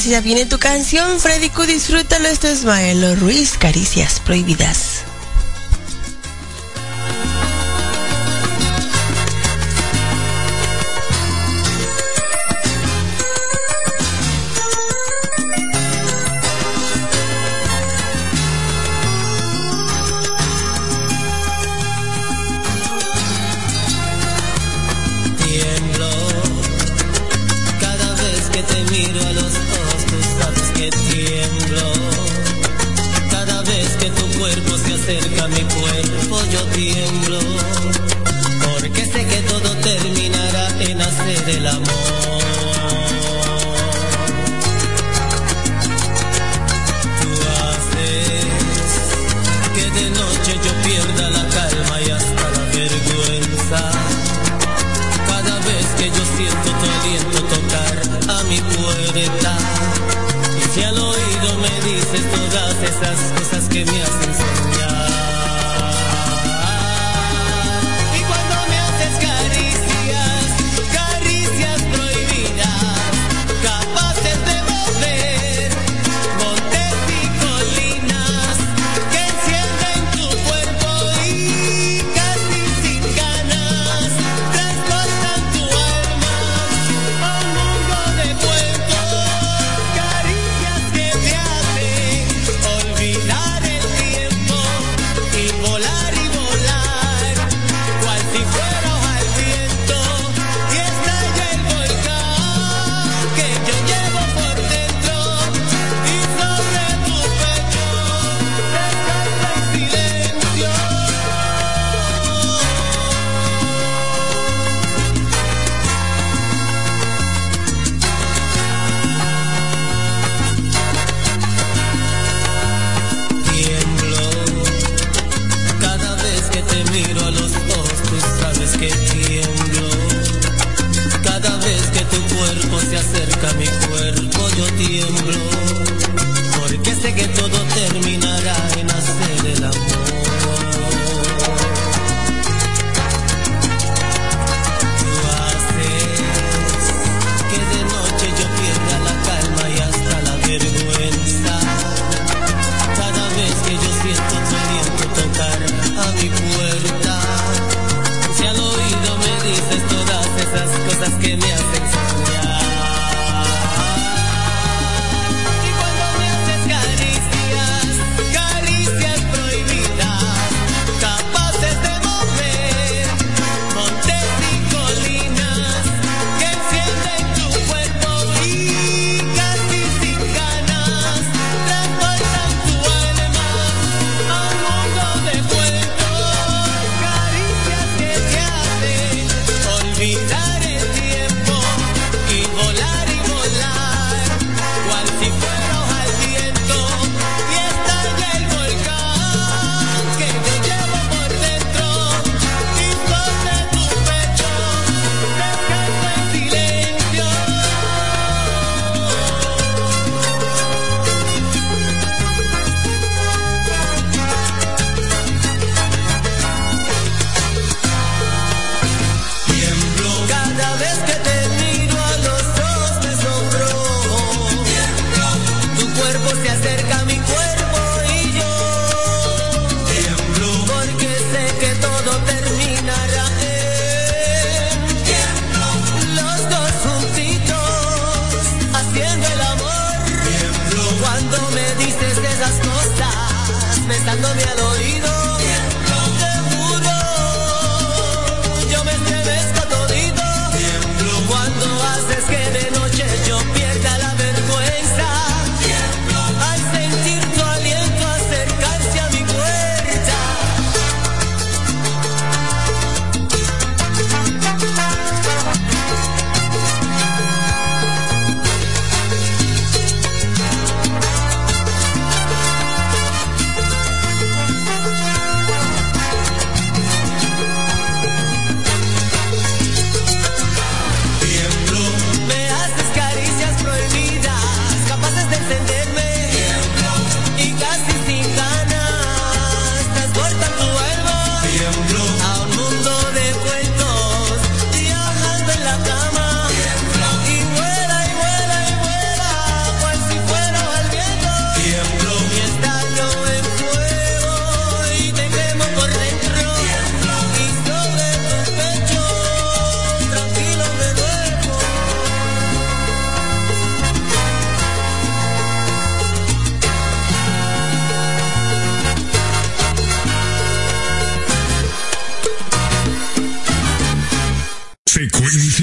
si ya viene tu canción, Freddy Q, disfrútalo. Esto es Maelo Ruiz, Caricias Prohibidas.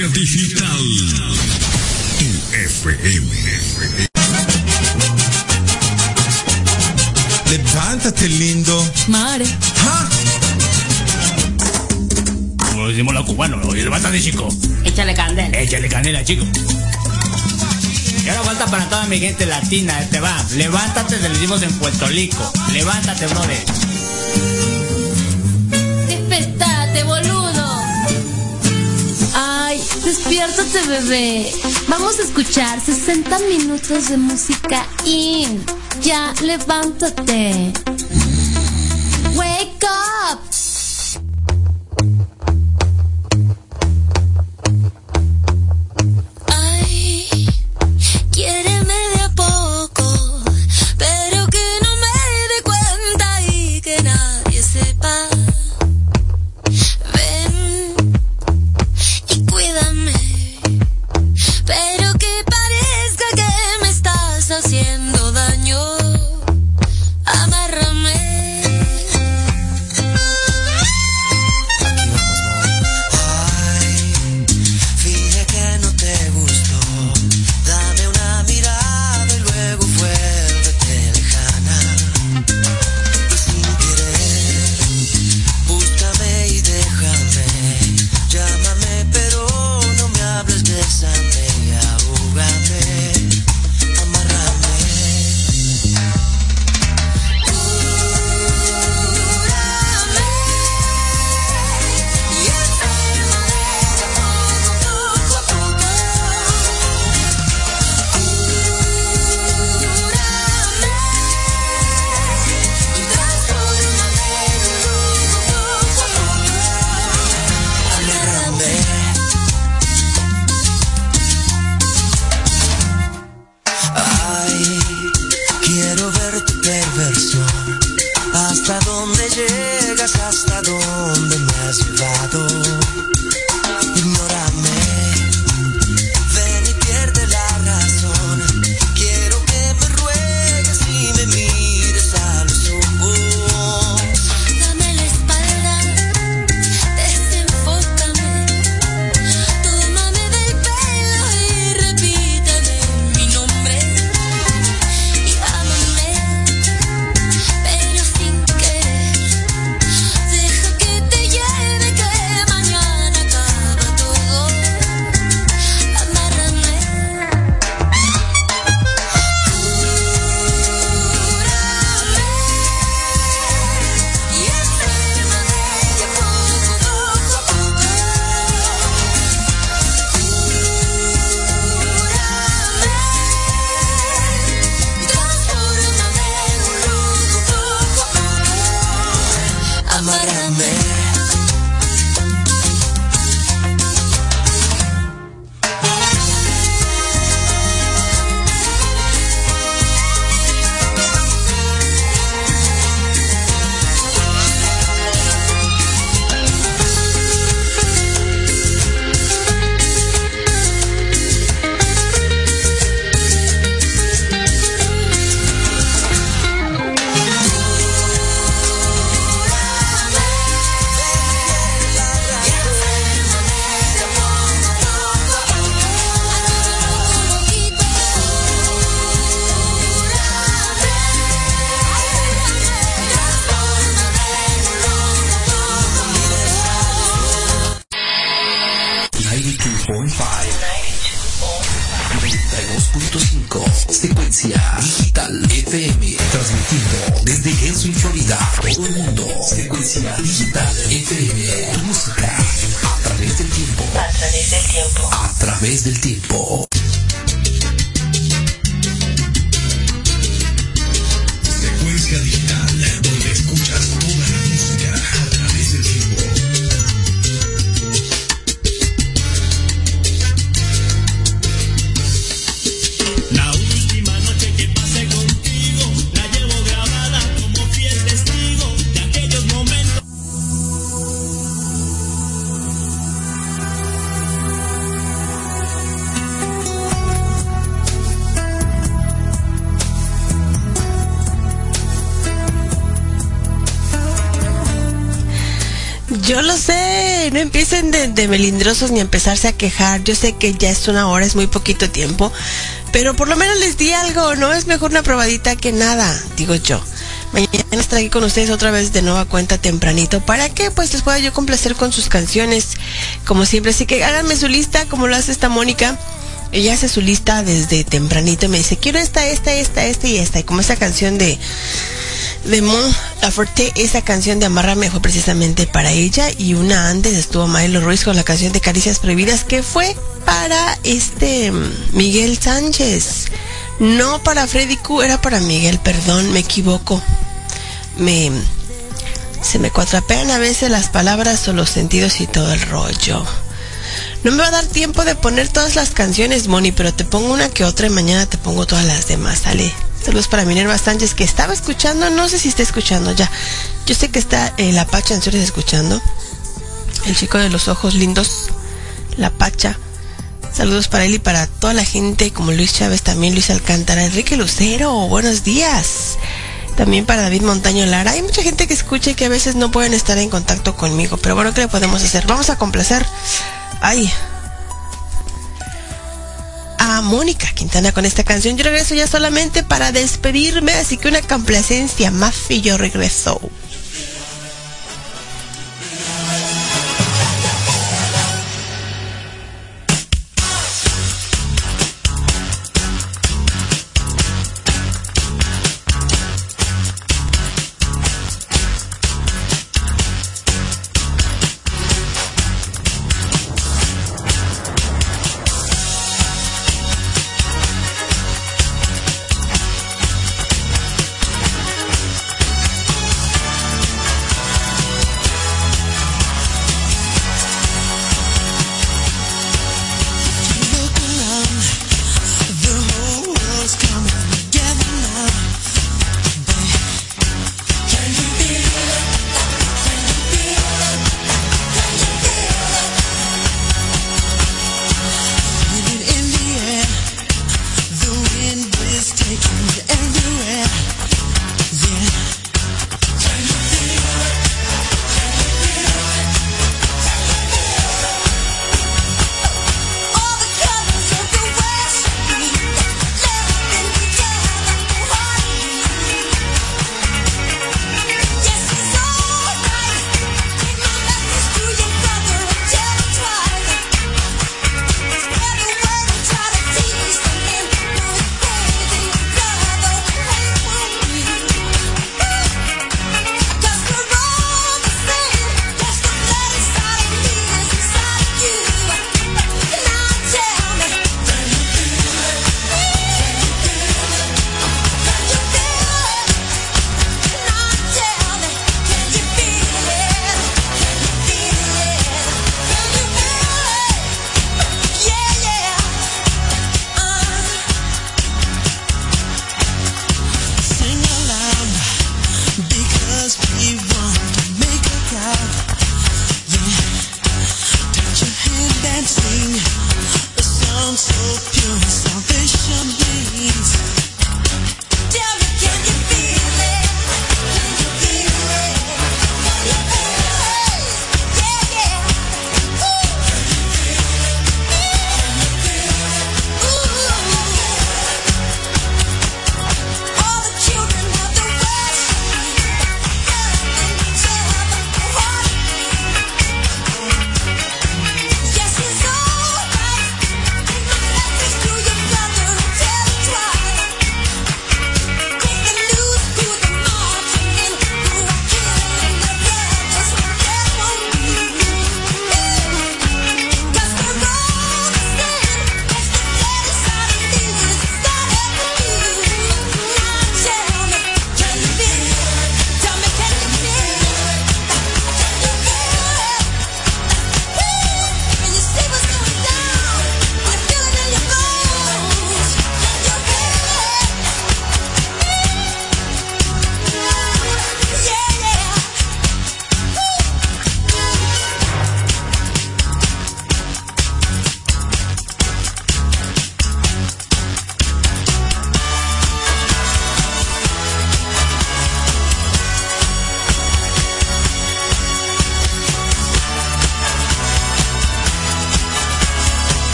Secuencia Digital. Tu F M. Levántate, lindo. Mare. ¿Ah? Como decimos los cubanos, oye, levántate, chico. Échale candela. Échale canela, chico. Y ahora falta para toda mi gente latina, este va. Levántate, te lo decimos en Puerto Rico. Levántate, brother. Despertate, boludo. Ay, despiértate, bebé. Vamos a escuchar sesenta minutos de música in. Ya, levántate. Wake up. Ay, quiéreme de a poco, pero que no me dé cuenta y que nadie sepa. Ven y cuídame, pero que parezca que me estás haciendo daño. Amárrame. Ay, fije que no te gustó. Dame una mirada y luego vuélvete lejana. Y sin querer, búscame y déjame. Llámame pero no me hables, bésame y ahógame. Amárrame. Ay, quiero ver tu perversión. Hasta dónde llegas, hasta dónde me has llevado. Ignórame, ven y pierde la razón. Quiero que me ruegues y me mires a los ojos. Dame la espalda, desenfócame. Tómame del pelo y repíteme mi nombre. Y ámame, pero sin querer. Deja que te lleve, que mañana acaba todo. Amárrame. Y enséñame de a poco, poco a poco. Y transfórmame en un loco, poco a poco. Amárrame. noventa y dos punto cinco Secuencia Digital F M, transmitiendo desde Gainesville, Florida, todo el mundo. Secuencia Digital F M, tu música a través del tiempo. A través del tiempo. A través del tiempo. Secuencia Digital, donde escuchas toda la música a través del tiempo. La última noche que pasé contigo la llevo grabada como fiel testigo de aquellos momentos. Yo lo sé, no empiecen de, de melindrosos ni a empezarse a quejar. Yo sé que ya es una hora, es muy poquito tiempo, pero por lo menos les di algo, ¿no? Es mejor una probadita que nada, digo yo. Mañana estaré aquí con ustedes otra vez de nueva cuenta tempranito para que pues les pueda yo complacer con sus canciones como siempre. Así que háganme su lista como lo hace esta Mónica. Ella hace su lista desde tempranito y me dice, quiero esta, esta, esta, esta y esta. Y como esa canción de de Mon Laferte, esa canción de Amárrame fue precisamente para ella. Y una antes estuvo Maelo Ruiz con la canción de Caricias Prohibidas, que fue para este Miguel Sánchez. No para Freddy Q, era para Miguel, perdón, me equivoco. Me se me cuatrapean a veces las palabras o los sentidos y todo el rollo. No me va a dar tiempo de poner todas las canciones, Moni, pero te pongo una que otra y mañana te pongo todas las demás, ¿sale? Saludos para Minerva Sánchez, que estaba escuchando, no sé si está escuchando ya. Yo sé que está el Apache Ansures escuchando. El chico de los ojos lindos, la Pacha. Saludos para él y para toda la gente, como Luis Chávez, también Luis Alcántara, Enrique Lucero, buenos días. También para David Montaño Lara. Hay mucha gente que escucha y que a veces no pueden estar en contacto conmigo, pero bueno, ¿qué le podemos hacer? Vamos a complacer ay a Mónica Quintana con esta canción. Yo regreso ya solamente para despedirme, así que una complacencia más y yo regreso.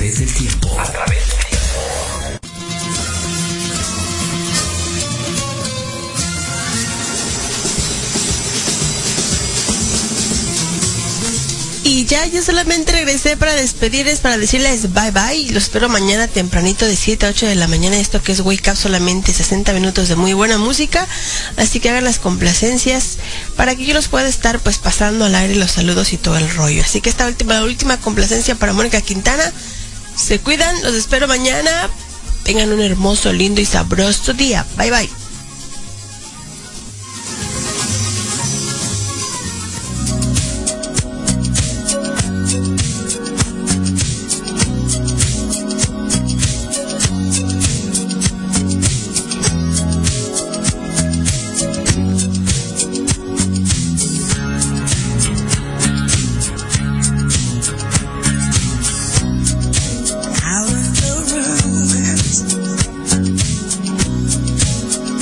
través del tiempo. A través del tiempo. Y ya, yo solamente regresé para despedirles, para decirles bye bye. Los espero mañana tempranito de siete a ocho de la mañana. Esto que es Wake Up, solamente sesenta minutos de muy buena música. Así que hagan las complacencias para que yo los pueda estar pues pasando al aire los saludos y todo el rollo. Así que esta última, última complacencia para Mónica Quintana. Se cuidan, los espero mañana. Tengan un hermoso, lindo y sabroso día. Bye bye. Out of the ruins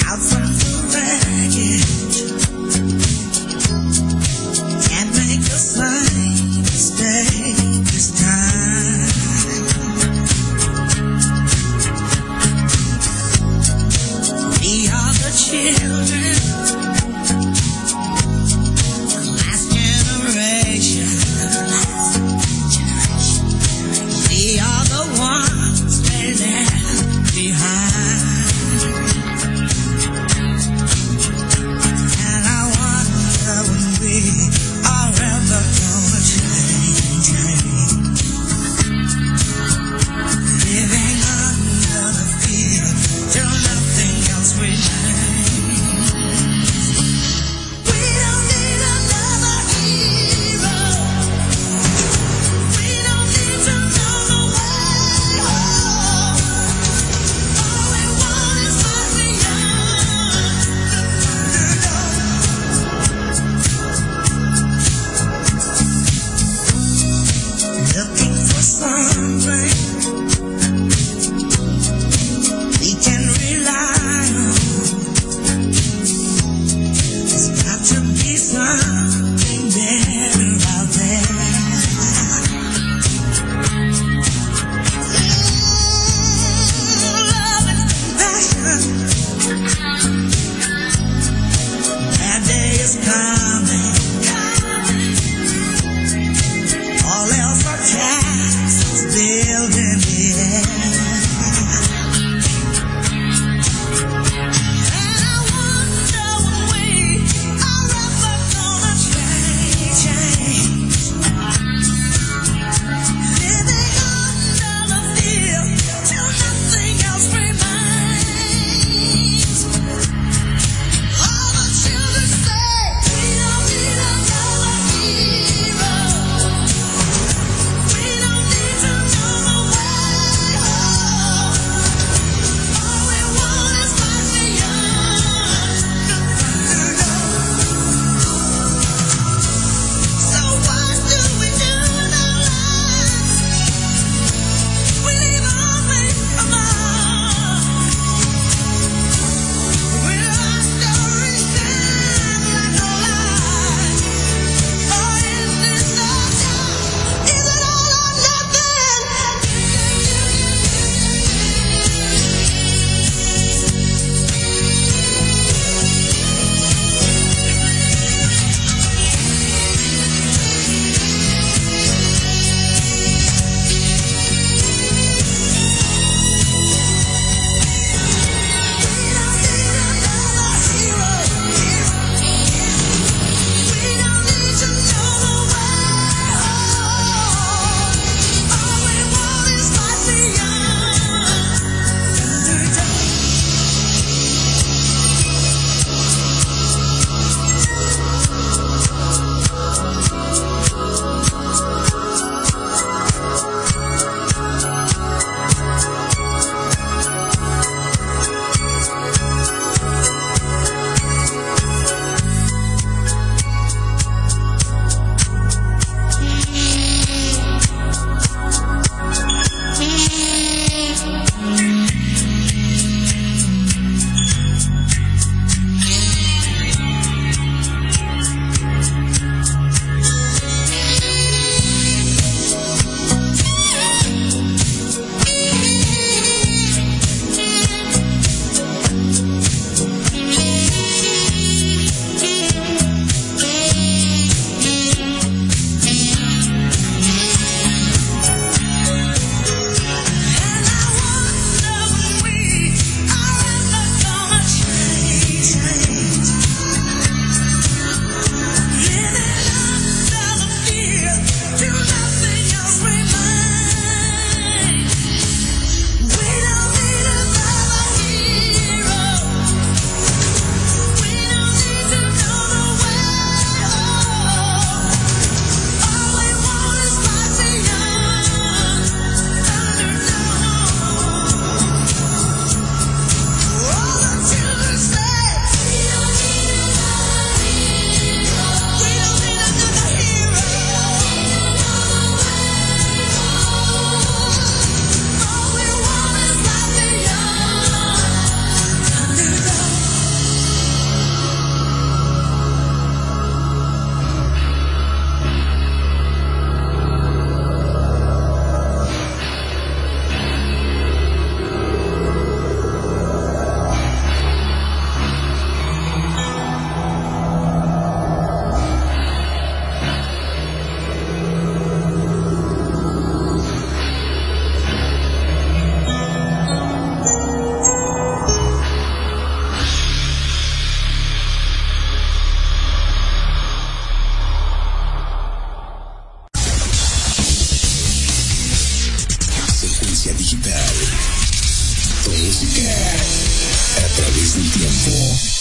frecuencia digital. Tu música a través del tiempo.